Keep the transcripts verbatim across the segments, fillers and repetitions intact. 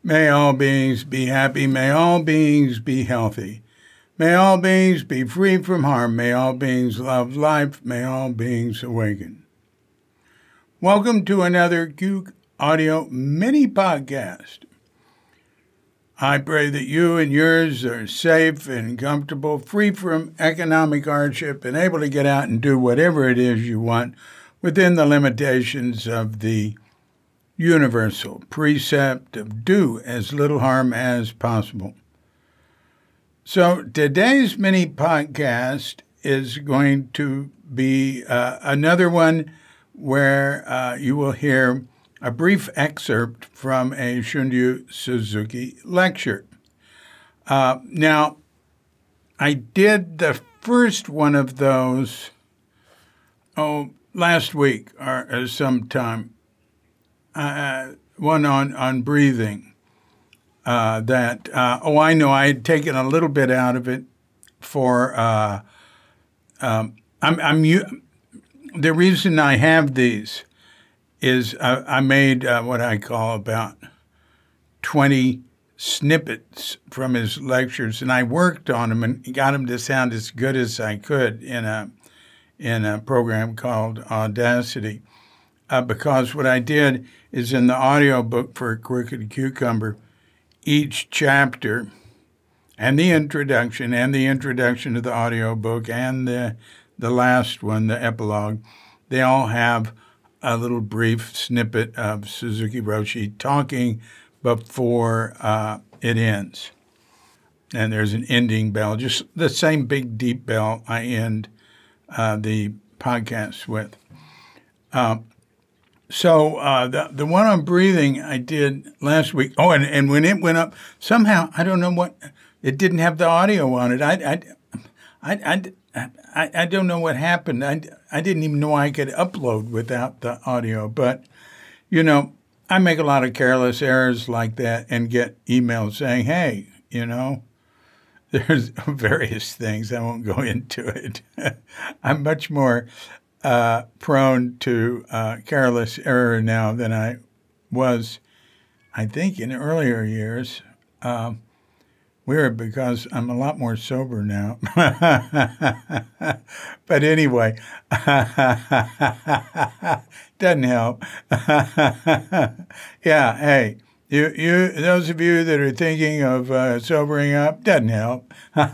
May all beings be happy. May all beings be healthy. May all beings be free from harm. May all beings love life. May all beings awaken. Welcome to another Q Audio mini podcast. I pray that you and yours are safe and comfortable, free from economic hardship, and able to get out and do whatever it is you want within the limitations of the universal precept of do as little harm as possible. So today's mini podcast is going to be uh, another one where uh, you will hear a brief excerpt from a Shunryu Suzuki lecture. Uh, now, I did the first one of those, oh, last week or, or sometime, uh, one on, on breathing. Uh, that, uh, oh, I know, I had taken a little bit out of it for, uh, um, I'm, I'm, the reason I have these is uh, I made uh, what I call about twenty snippets from his lectures, and I worked on them and got them to sound as good as I could in a, in a program called Audacity. Uh, because what I did is in the audio book for Crooked Cucumber, each chapter and the introduction and the introduction to the audiobook and the the last one, the epilogue, they all have a little brief snippet of Suzuki Roshi talking before uh, it ends. And there's an ending bell, just the same big deep bell I end uh, the podcast with. Uh, So uh, the the one on breathing I did last week. Oh, and, and when it went up, somehow, I don't know what, it didn't have the audio on it. I I, I, I, I, I don't know what happened. I, I didn't even know I could upload without the audio. But, you know, I make a lot of careless errors like that and get emails saying, hey, you know, there's various things. I won't go into it. I'm much more Uh, prone to uh, careless error now than I was, I think, in earlier years. Um, weird, because I'm a lot more sober now. But anyway, doesn't help. Yeah, hey, you, you, those of you that are thinking of uh, sobering up, doesn't help.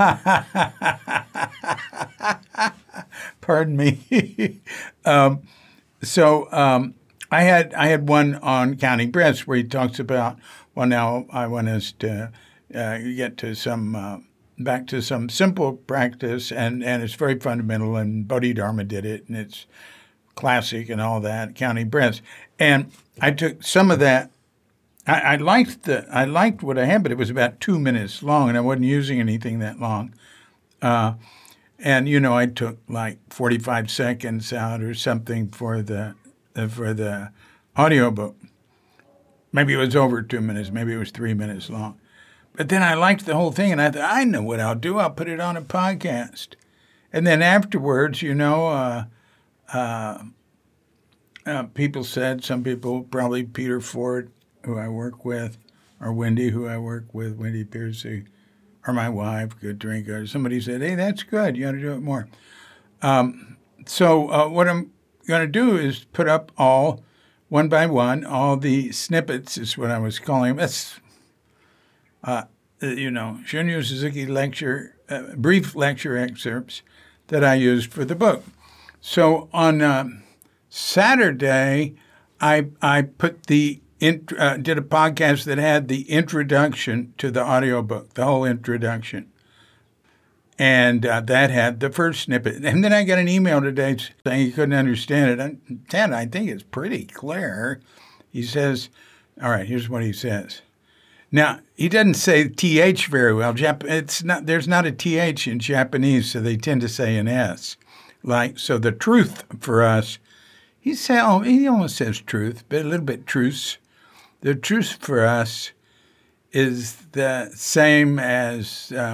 Pardon me. um, so um, I had I had one on counting breaths where he talks about, well, now I want us to uh, get to some uh, back to some simple practice, and, and it's very fundamental, and Bodhidharma did it, and it's classic and all that, counting breaths. And I took some of that. I, I liked the I liked what I had, but it was about two minutes long, and I wasn't using anything that long. Uh, And, you know, I took like forty-five seconds out or something for the for the audiobook. Maybe it was over two minutes. Maybe it was three minutes long. But then I liked the whole thing, and I thought, I know what I'll do. I'll put it on a podcast. And then afterwards, you know, uh, uh, uh, people said, some people, probably Peter Ford, who I work with, or Wendy, who I work with, Wendy Piercy, or my wife, good drinker. Somebody said, hey, that's good. You ought to do it more. Um, so uh, what I'm going to do is put up all, one by one, all the snippets is what I was calling them. That's, uh, you know, Shunryu Suzuki lecture, uh, brief lecture excerpts that I used for the book. So on uh, Saturday, I I put the Int, uh, did a podcast that had the introduction to the audiobook, the whole introduction. And uh, that had the first snippet. And then I got an email today saying he couldn't understand it. And Ted, I think it's pretty clear. He says, all right, here's what he says. Now, he doesn't say T H very well. Jap- it's not. There's not a T H in Japanese, so they tend to say an S. Like, so the truth for us, he, say, oh, he almost says truth, but a little bit truce. The truth for us is the same as uh,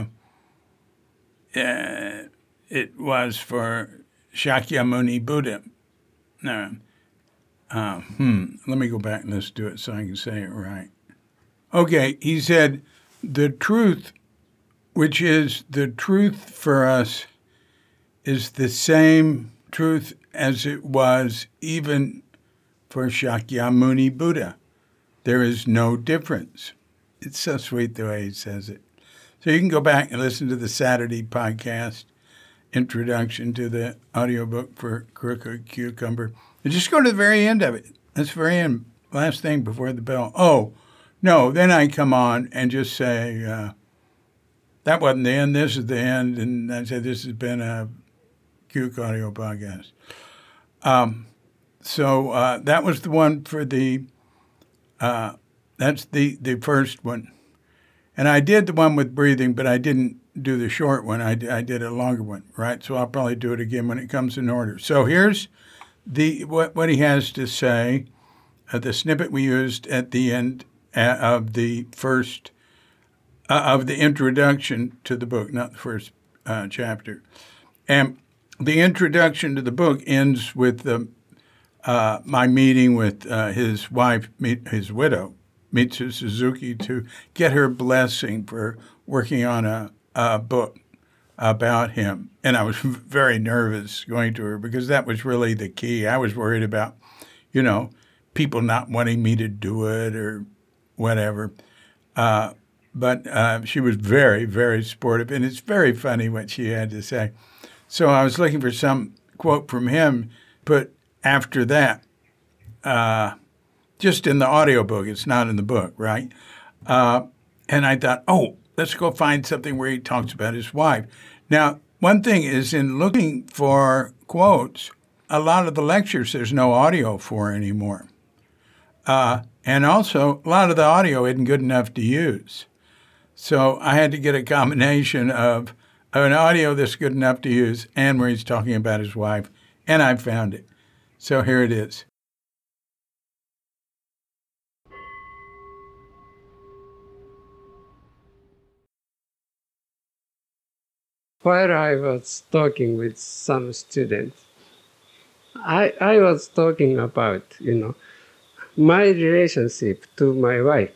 uh, it was for Shakyamuni Buddha. Uh, uh, hmm. Let me go back and let's do it so I can say it right. Okay, he said, the truth, which is the truth for us, is the same truth as it was even for Shakyamuni Buddha. There is no difference. It's so sweet the way he says it. So you can go back and listen to the Saturday podcast, introduction to the audiobook for Crooked Cucumber. And just go to the very end of it. That's the very end, last thing before the bell. Oh, no, then I come on and just say, uh, that wasn't the end, this is the end. And I said, this has been a Cuke Audio podcast. Um, so uh, that was the one for the, uh, that's the, the first one. And I did the one with breathing, but I didn't do the short one. I, I did a longer one, right? So I'll probably do it again when it comes in order. So here's the what, what he has to say, uh, the snippet we used at the end of the first, uh, of the introduction to the book, not the first uh, chapter. And the introduction to the book ends with the, uh, my meeting with uh, his wife, his widow, Mitsu Suzuki, to get her blessing for working on a, a book about him. And I was very nervous going to her because that was really the key. I was worried about, you know, people not wanting me to do it or whatever. Uh, but uh, she was very, very supportive. And it's very funny what she had to say. So I was looking for some quote from him, but after that, uh, just in the audiobook, it's not in the book, right? Uh, and I thought, oh, let's go find something where he talks about his wife. Now, one thing is in looking for quotes, a lot of the lectures there's no audio for anymore. Uh, and also, a lot of the audio isn't good enough to use. So I had to get a combination of an audio that's good enough to use and where he's talking about his wife, and I found it. So here it is. While I was talking with some students, I, I was talking about, you know, my relationship to my wife.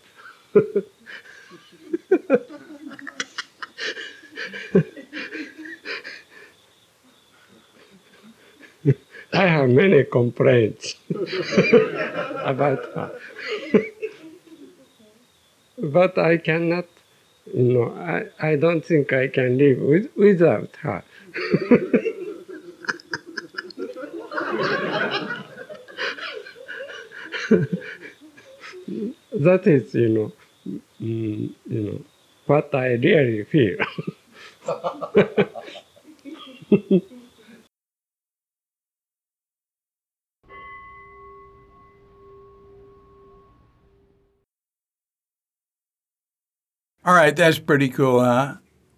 I have many complaints about her. But I cannot, you know, I, I don't think I can live with, without her. That is, you know, mm, you know, what I really feel. All right, that's pretty cool, huh?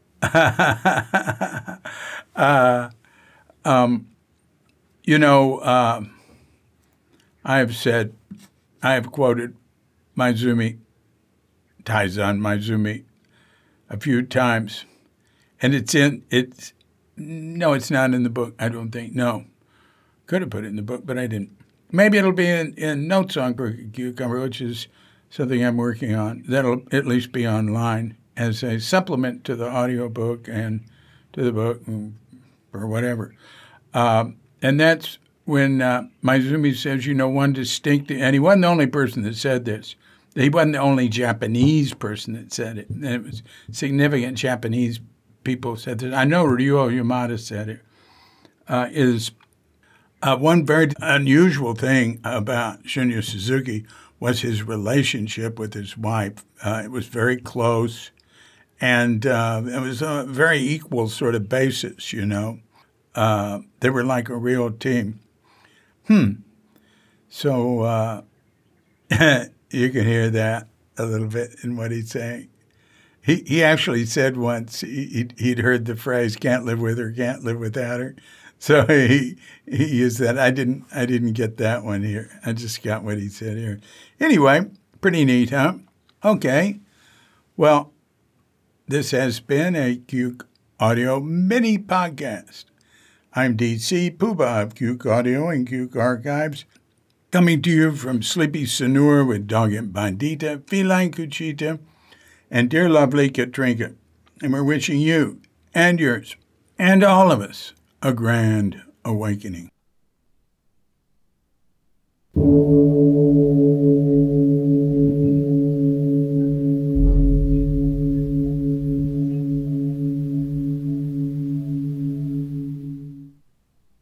uh, um, you know, uh, I have said, I have quoted Maezumi, Taizan Maezumi, a few times, and it's in, it's, no, it's not in the book, I don't think, no. Could have put it in the book, but I didn't. Maybe it'll be in, in Notes on Crooked Cucumber, which is something I'm working on. That'll at least be online as a supplement to the audiobook and to the book or whatever. Um, and that's when uh, Maezumi says, you know, one distinct, and he wasn't the only person that said this. He wasn't the only Japanese person that said it. And it was significant Japanese people said this. I know Ryo Yamada said it, uh, is uh, one very unusual thing about Shinya Suzuki was his relationship with his wife. Uh, it was very close, and uh, it was a very equal sort of basis, you know. Uh, they were like a real team. Hmm. So uh, you can hear that a little bit in what he's saying. He he actually said once he, he'd heard the phrase "can't live with her, can't live without her," so he he used that. I didn't I didn't get that one here. I just got what he said here. Anyway, pretty neat, huh? Okay. Well, this has been a Cuke Audio mini podcast. I'm D C Puba of Cuke Audio and Cuke Archives. Coming to you from Sleepy Sanur with Doggett Bandita, Feline Cuchita, and dear lovely Katrinka. And we're wishing you and yours and all of us a grand awakening.